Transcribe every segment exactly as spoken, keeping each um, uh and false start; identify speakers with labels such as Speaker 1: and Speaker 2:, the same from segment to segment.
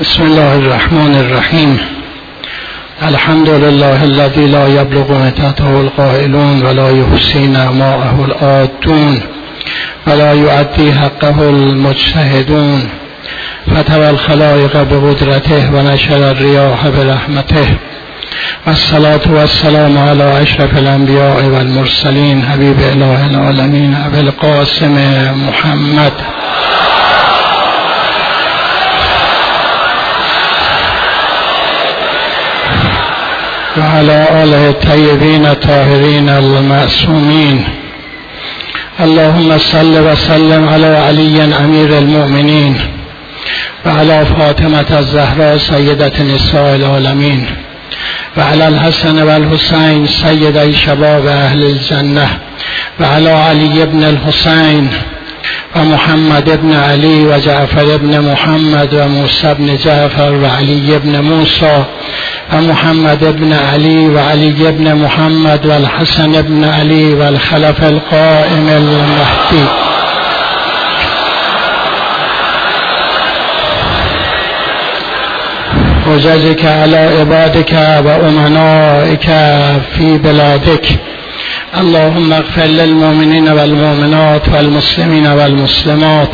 Speaker 1: بسم الله الرحمن الرحیم. الحمد لله الذي لا يبلغ متته القائلون ولا يحصي نعماءه العادون ولا يؤدي حقه المجتهدون فتوى الخلائق بقدرته ونشر الرياح برحمته والصلاة والسلام على أشرف الأنبياء والمرسلين حبيب إله العالمين أبي القاسم محمد وعلى آله الطيبين الطاهرين المعصومين. اللهم صل وسلم على علي أمير المؤمنين وعلى فاطمة الزهراء سيدة نساء العالمين وعلى الحسن والحسين سيدي شباب أهل الجنة وعلى علي بن الحسين ومحمد بن علي وجعفر بن محمد وموسى بن جعفر وعلي بن موسى ومحمد بن علي وعلي بن محمد والحسن بن علي والخلف القائم المهدي. وجزك على عبادك وأمنائك في بلادك. اللهم اغفر للمؤمنين والمؤمنات والمسلمين والمسلمات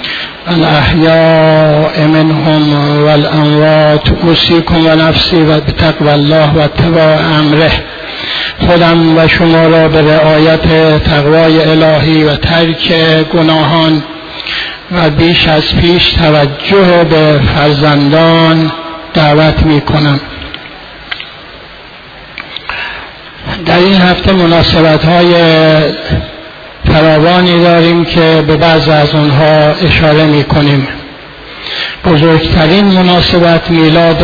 Speaker 1: الأحياء منهم والأموات. أوصيكم ونفسي بتقوى الله و اتباع امره. خودم و شما را به رعایت تقوای الهی و ترک گناهان و بیش از پیش توجه به فرزندان دعوت می کنم. در این هفته مناسبت های فراوانی داریم که به بعض از اونها اشاره می کنیم. بزرگترین مناسبت میلاد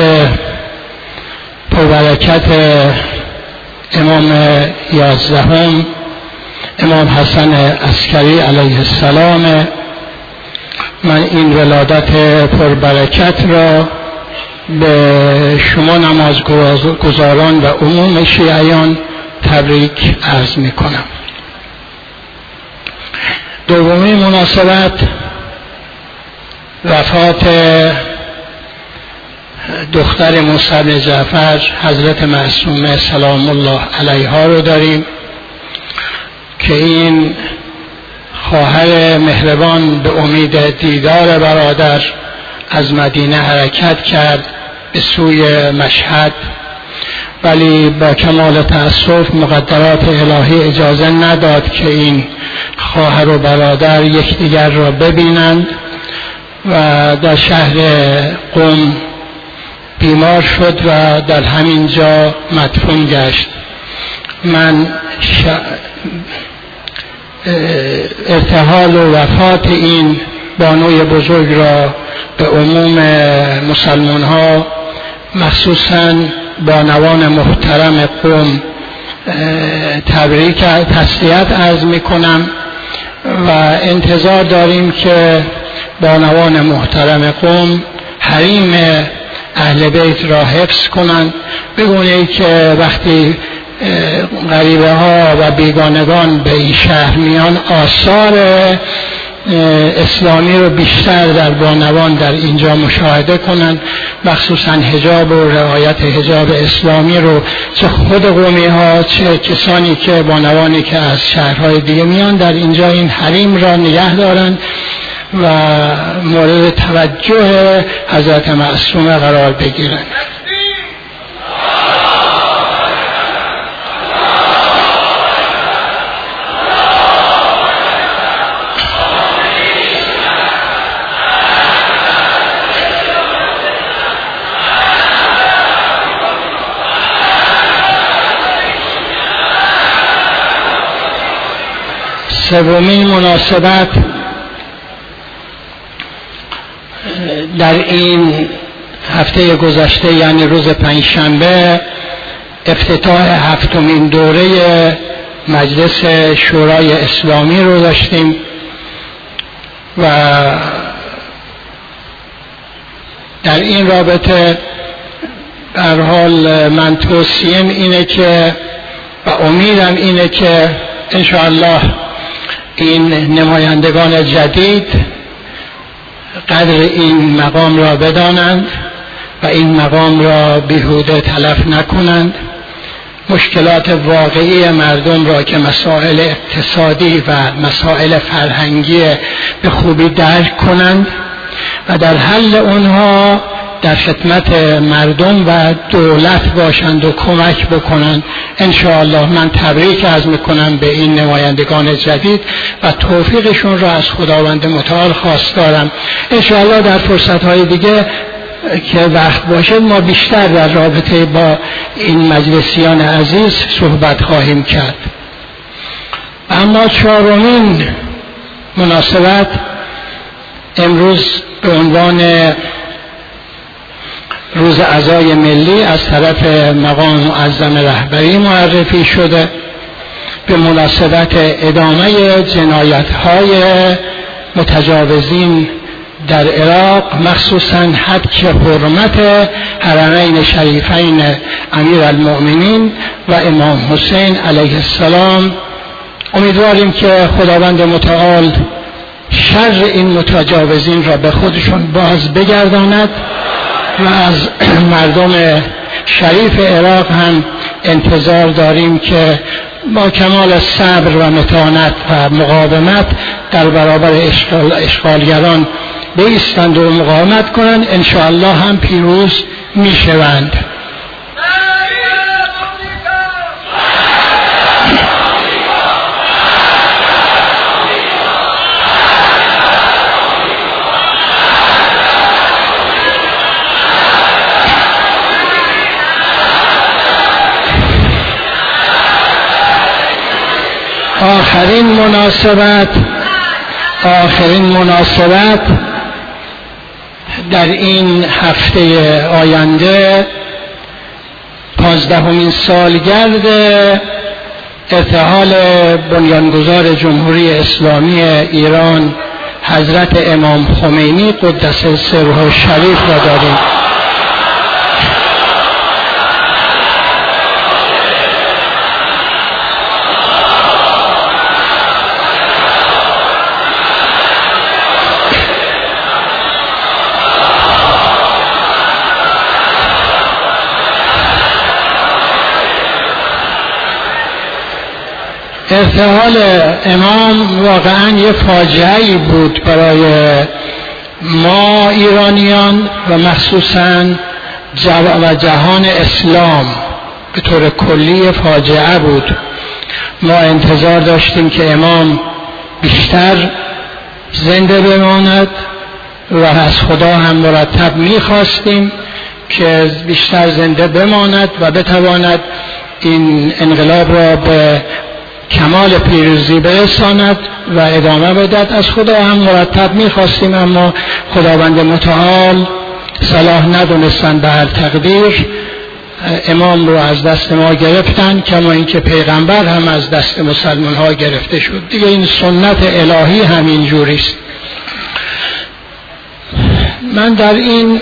Speaker 1: پربرکت امام یازدهم امام حسن عسکری علیه السلام. من این ولادت پربرکت را به شما نمازگزاران و عموم شیعیان تبریک عرض می کنم. دومی مناسبت وفات دختر موسی بن جعفر حضرت معصومه سلام الله علیها رو داریم که این خواهر مهربان به امید دیدار برادر از مدینه حرکت کرد به سوی مشهد، ولی با کمال تأسف مقدرات الهی اجازه نداد که این خواهر و برادر یکدیگر را ببینند و در شهر قم بیمار شد و در همین جا مدفون گشت. من ش... ارتحال و وفات این بانوی بزرگ را به عموم مسلمان ها مخصوصاً بانوان محترم قم تبریک تسلیت عرض می کنم و انتظار داریم که بانوان محترم قم حریم اهل بیت را حفظ کنند، بگونه که وقتی غریبه ها و بیگانگان به این شهر میان آثار اسلامی رو بیشتر در بانوان در اینجا مشاهده کنند، مخصوصا حجاب و رعایت حجاب اسلامی رو چه خود قومی ها چه کسانی که بانوانی که از شهرهای دیگه میان در اینجا این حریم را نگه دارند و مورد توجه حضرت معصومه قرار بگیرند. سومین مناسبت در این هفته گذشته یعنی روز پنجشنبه افتتاح هفتمین دوره مجلس شورای اسلامی رو داشتیم و در این رابطه در حال من توصیم اینه که و امیدم اینه که انشاءالله این نمایندگان جدید قدر این مقام را بدانند و این مقام را بیهوده تلف نکنند، مشکلات واقعی مردم را که مسائل اقتصادی و مسائل فرهنگی به خوبی درک کنند و در حل اونها در خدمت مردم و دولت باشند و کمک بکنند. انشاءالله من تبریک عرض میکنم به این نمایندگان جدید و توفیقشون را از خداوند متعال خواستارم. انشاءالله در فرصتهای دیگه که وقت باشه ما بیشتر در رابطه با این مجلسیان عزیز صحبت خواهیم کرد. اما چهارمین مناسبت امروز به عنوان روز عزای ملی از طرف مقام معظم رهبری معرفی شده به مناسبت ادامه جنایت‌های متجاوزین در عراق، مخصوصاً حک حرمت حرمین شریفین امیرالمؤمنین و امام حسین علیه السلام. امیدواریم که خداوند متعال شر این متجاوزین را به خودشون باز بگرداند و از مردم شریف عراق هم انتظار داریم که با کمال صبر و متانت و مقاومت در برابر اشغال اشغالگران بایستند و مقاومت کنند. انشاءالله هم پیروز میشوند. آخرین مناسبت آخرین مناسبت در این هفته آینده پانزدهمین سالگرد ارتحال بنیانگذار جمهوری اسلامی ایران حضرت امام خمینی قدس سره الشریف را داریم. ارتحال امام واقعا یه فاجعه‌ای بود برای ما ایرانیان و مخصوصا و جهان اسلام به طور کلی فاجعه بود. ما انتظار داشتیم که امام بیشتر زنده بماند و از خدا هم مرتب می‌خواستیم که بیشتر زنده بماند و بتواند این انقلاب را به کمال پیروزی برساند و ادامه بدهد. از خدا هم مرتب می‌خواستیم، اما خداوند متعال صلاح ندونستند به هر تقدیر امام رو از دست ما گرفتن، کما اینکه پیغمبر هم از دست مسلمان ها گرفته شد. دیگه این سنت الهی همین جوری است. من در این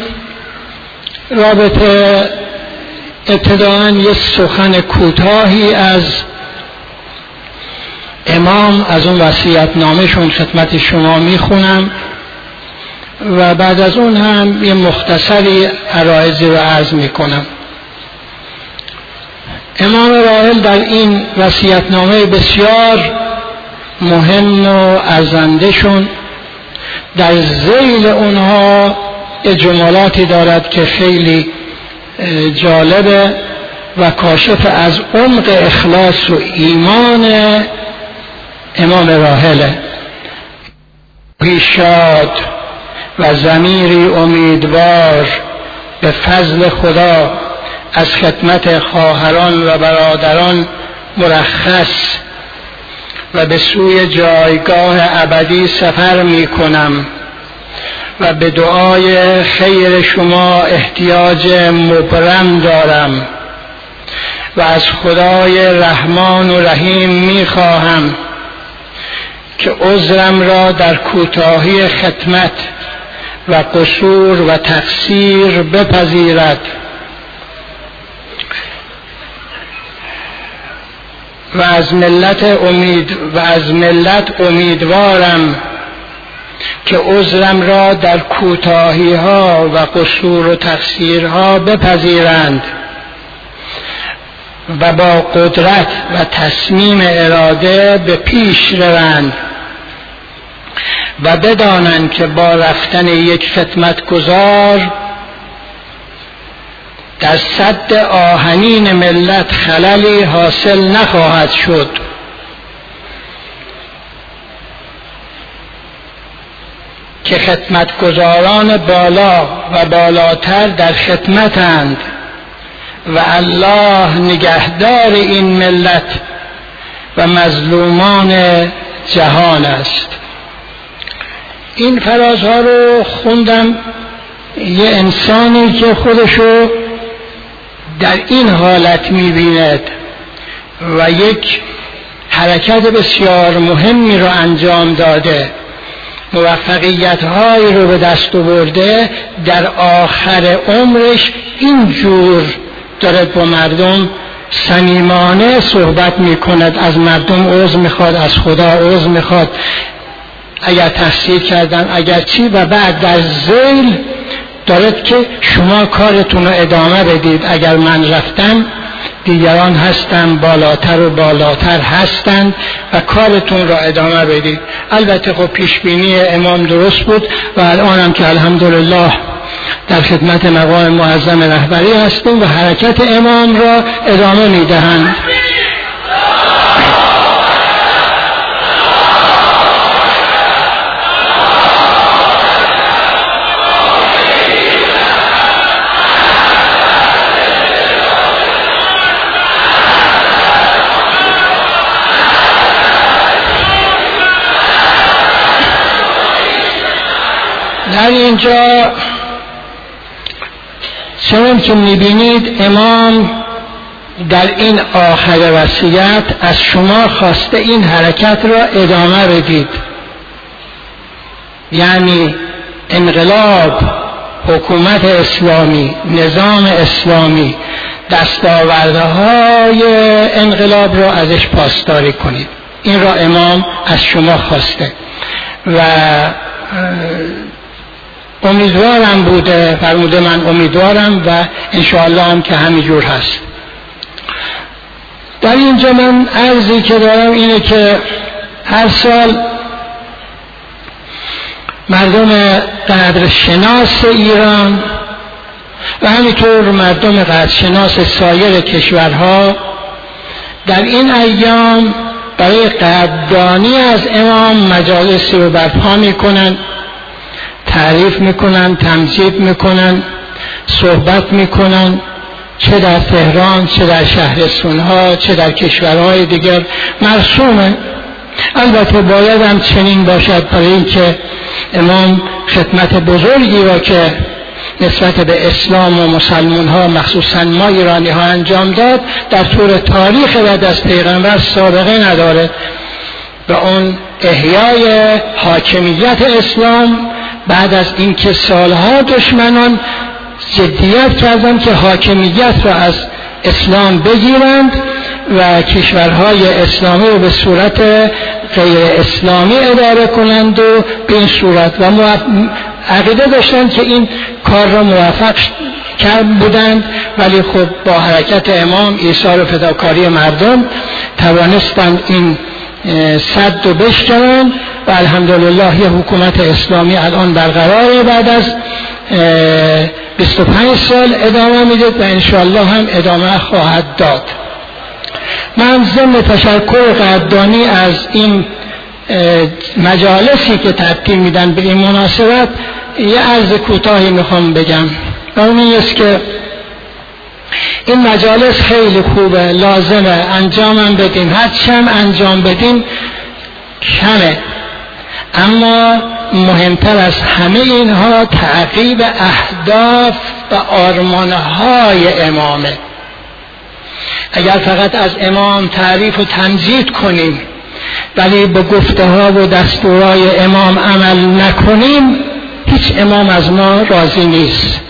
Speaker 1: رابطه ابتداءً یک سخن کوتاهی از امام از اون وصیت‌نامه‌شون خدمت شما میخونم و بعد از اون هم یه مختصری عرایضی رو عرض میکنم. امام راحل در این وصیت‌نامه بسیار مهم و ارزنده‌شون در ذیل اونها اجمالاتی دارد که خیلی جالبه و کاشف از عمق اخلاص و ایمان امام راحله. شاد و ضمیری امیدوار به فضل خدا از خدمت خواهران و برادران مرخص و به سوی جایگاه ابدی سفر می کنم و به دعای خیر شما احتیاج مبرم دارم و از خدای رحمان و رحیم می خواهم که عذرم را در کوتاهی خدمت و قصور و تقصیر بپذیرد و از ملت امید و از ملت امیدوارم که عذرم را در کوتاهی ها و قصور و تقصیرها بپذیرند و با قدرت و تصمیم اراده به پیش روند و بدانند که با رفتن یک خدمتگزار در سد آهنین ملت خللی حاصل نخواهد شد. که خدمتگزاران بالا و بالاتر در خدمتند و الله نگهدار این ملت و مظلومان جهان است. این فرازها رو خوندم. یه انسانی که خودشو در این حالت می‌بیند و یک حرکت بسیار مهمی رو انجام داده، موفقیت هایی رو به دست آورده، در آخر عمرش اینجور داره با مردم صمیمانه صحبت میکند، از مردم عذر میخواد، از خدا عذر میخواد اگر تقصیر کردن، اگر چی، و بعد در ذیل دارد که شما کارتون رو ادامه بدید، اگر من رفتم دیگران هستن بالاتر و بالاتر هستند و کارتون را ادامه بدید. البته خب پیشبینی امام درست بود و الان هم که الحمدلله در خدمت مقام معظم رهبری هستیم و حرکت امام را ادامه میدهند. در اینجا چون که میبینید امام در این آخر وصیت از شما خواسته این حرکت را ادامه بدید، یعنی انقلاب، حکومت اسلامی، نظام اسلامی، دستاوردهای انقلاب را ازش پاسداری کنید. این را امام از شما خواسته و امیدوارم بوده، فرموده من امیدوارم و انشاءالله هم که همینجور هست. در اینجا من عرضی که دارم اینه که هر سال مردم قدرشناس ایران و همینطور مردم قدرشناس سایر کشورها در این ایام برای قدردانی از امام مجالسی رو برپا میکنن، تعریف میکنن، تمجید میکنن، صحبت میکنن، چه در تهران، چه در شهرستانها، چه در کشورهای دیگر مرسومه. البته باید هم چنین باشد برای اینکه امام خدمت بزرگی را که نسبت به اسلام و مسلمان ها مخصوصا ما ایرانی ها انجام داد در طور تاریخ بعد از پیغمبر سابقه نداره. به اون احیای حاکمیت اسلام بعد از اینکه سالها دشمنان جدیت کردند که حاکمیت را از اسلام بگیرند و کشورهای اسلامی رو به صورت غیر اسلامی اداره کنند و به این صورت و عقیده داشتند که این کار را موفق کرد بودند، ولی خب با حرکت امام ایثار و فداکاری مردم توانستند این صد رو بشکنند و الحمدلله یه حکومت اسلامی الان برقراره بعد از بیست و پنج سال ادامه میده و انشاءالله هم ادامه خواهد داد. من ضمن تشکر قدردانی از این مجالسی که ترتیب میدن به این مناسبت یه عرض کوتاهی میخوام بگم و اون این است که این مجالس خیلی خوبه، لازمه انجامم بدیم، هرچند انجام بدیم کمه، اما مهمتر از همه اینها تعقیب اهداف و آرمانهای امامه. اگر فقط از امام تعریف و تمجید کنیم ولی به گفته ها و دستورهای امام عمل نکنیم هیچ امام از ما راضی نیست.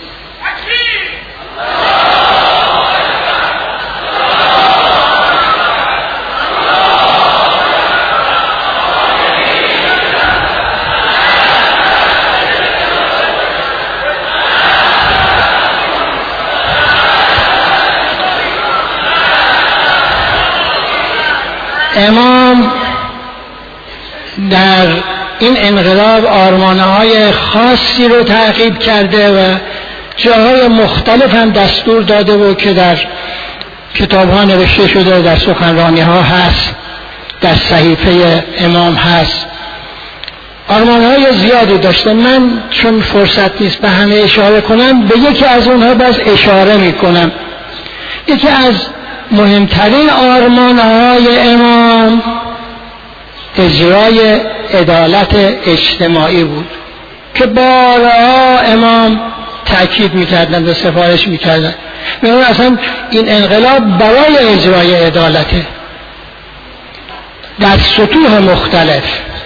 Speaker 1: امام در این انقلاب آرمانهای خاصی رو تعقیب کرده و جاهای مختلف هم دستور داده و که در کتاب ها نوشته شده، در سخنرانی ها هست، در صحیفه امام هست. آرمانهای زیادی داشته. من چون فرصت نیست به همه اشاره کنم، به یکی از اونها باز اشاره می کنم. یکی از مهمترین آرمانهای امام اجرای عدالت اجتماعی بود که بارها امام تأکید میکردن و سفارش میکردن. میگن اصلا این انقلاب برای اجرای عدالته، در سطوح مختلف،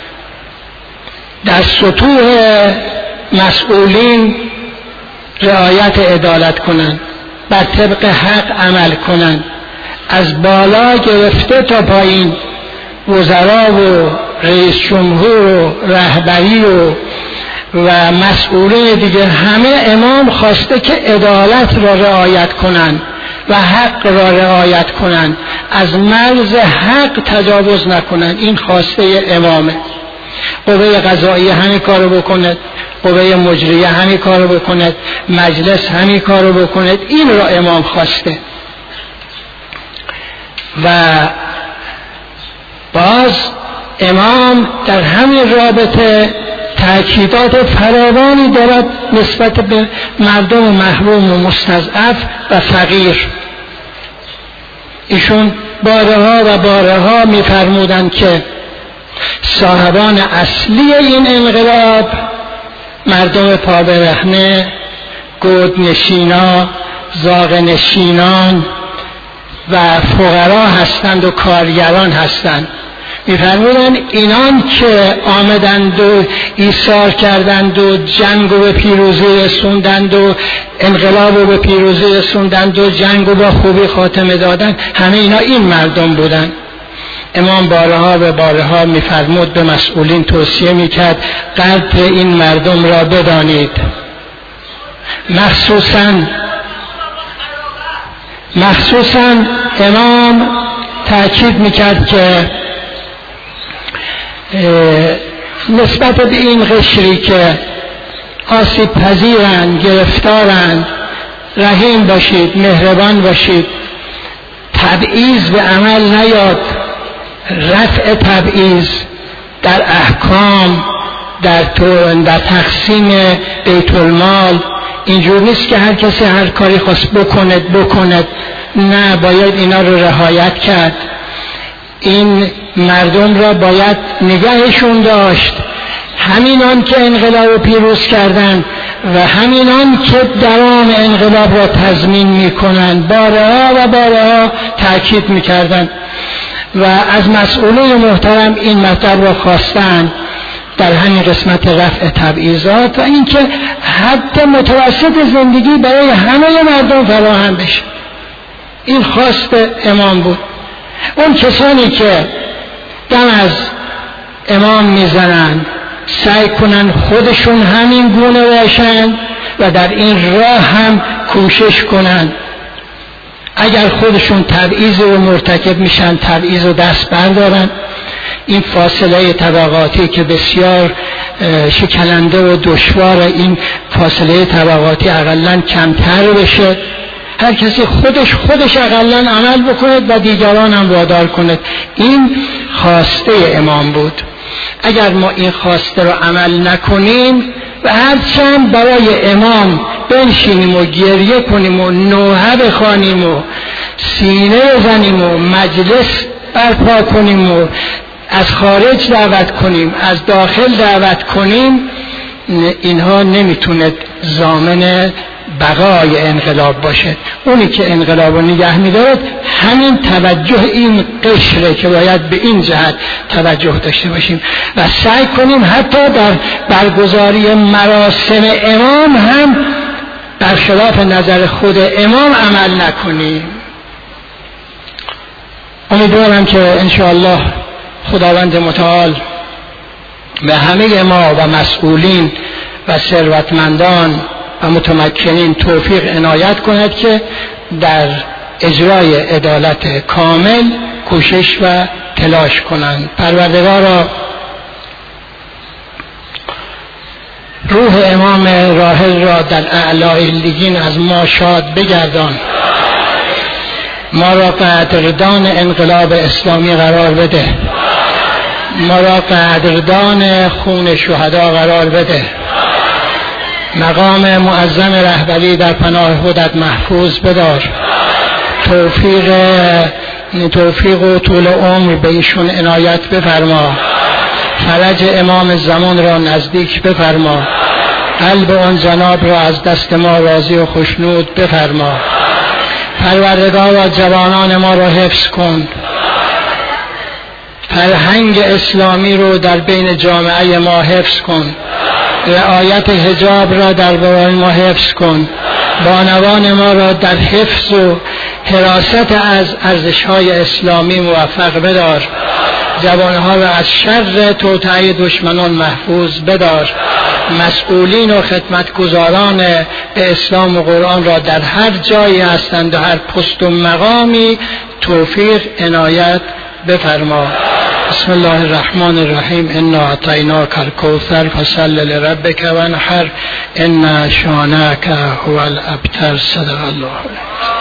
Speaker 1: در سطوح مسئولین رعایت عدالت کنن، بر طبق حق عمل کنن، از بالا گرفته تا پایین، وزرا و رئیس جمهور و رهبری و و مسئولین دیگه، همه امام خواسته که عدالت را رعایت کنن و حق را رعایت کنن، از مرز حق تجاوز نکنن. این خواسته امامه. قوه قضاییه همین کارو بکنه، قوه مجریه همین کارو بکنه، مجلس همین کارو بکنه. این را امام خواسته. و باز امام در همین رابطه تأکیدات فراوانی دارد نسبت به مردم محروم و مستضعف و فقیر. ایشون بارها و بارها می‌فرمودند که صاحبان اصلی این انقلاب مردم پابرهنه، گودنشینا، زاغنشینان و فقرا هستند و کارگران هستند. می‌فرمودند اینان که آمدند و ایثار کردند و جنگ رو به پیروزی رسوندند و انقلاب رو به پیروزی رسوندند و جنگ رو با خوبی خاتمه دادند، همه اینا این مردم بودند. امام بارها و بارها می‌فرمود، به مسئولین توصیه می‌کرد قدر این مردم را بدانید. مخصوصاً مخصوصاً امام تأکید می‌کرد که نسبت به این قشری که آسیب پذیرند، گرفتارند، رحیم باشید، مهربان باشید، تبعیض به عمل نیاد. رفع تبعیض در احکام، در در تقسیم بیت المال اینجور نیست که هر کسی هر کاری خواست بکند بکند. نه، باید اینا رو رعایت کرد. این مردم را باید نگهشون داشت. همینان که انقلاب رو پیروز کردند و همینان که دوام انقلاب را تضمین میکنند بارها و بارها تأکید میکردند و از مسئولین محترم این مطلب را خواستند در همین قسمت رفع تبعیضات و اینکه حد متوسط زندگی برای همه مردم فراهم بشه. این خواست امام بود. اون کسانی که دم از امام میزنن سعی کنن خودشون همین گونه باشن و در این راه هم کوشش کنن. اگر خودشون تبعیض رو مرتکب میشن، تبعیض رو دست بردارن. این فاصله طبقاتی که بسیار شکننده و دشوار، این فاصله طبقاتی اقلن کمتر بشه. هر کسی خودش خودش اقلن عمل بکند و دیگران هم وادار کند. این خواسته امام بود. اگر ما این خواسته رو عمل نکنیم و هرچند برای امام بنشینیم و گریه کنیم و نوحه بخوانیم و سینه بزنیم و مجلس برپا کنیم و از خارج دعوت کنیم، از داخل دعوت کنیم، اینها نمیتونه ضامن بقای انقلاب باشه. اونی که انقلاب رو نگه می‌دارد همین توجه این قشره که باید به این جهت توجه داشته باشیم و سعی کنیم حتی در برگزاری مراسم امام هم برخلاف نظر خود امام عمل نکنیم. امیدوارم که انشاءالله خداوند متعال به همه ما و مسئولین و ثروتمندان و متمکنین توفیق عنایت کند که در اجرای عدالت کامل کوشش و تلاش کنند. پروردگارا روح امام راحل را در اعلی علیین از ما شاد بگردان، ما را قدردان انقلاب اسلامی قرار بده، ما را قدردان خون شهدا قرار بده، مقام معظم رهبری در پناه خودت محفوظ بدار، توفیق توفیق و طول عمر به ایشون عنایت بفرما، فرج امام زمان را نزدیک بفرما، قلب آن جناب را از دست ما راضی و خوشنود بفرما. پروردگارا جوانان ما را حفظ کن، فرهنگ اسلامی رو در بین جامعه ما حفظ کن، رعایت حجاب را در بین ما حفظ کن، بانوان ما را در حفظ و حراست از ارزش‌های اسلامی موفق بدار، جوانها را از شر توطئه دشمنان محفوظ بدار، مسئولین و خدمتگزاران به اسلام و قرآن را در هر جایی هستند و هر پست و مقامی توفیق عنایت بفرما. بسم الله الرحمن الرحیم. انا اعطیناک الکوثر فصل لربک وانحر ان شانئک هو الابتر. صدق الله.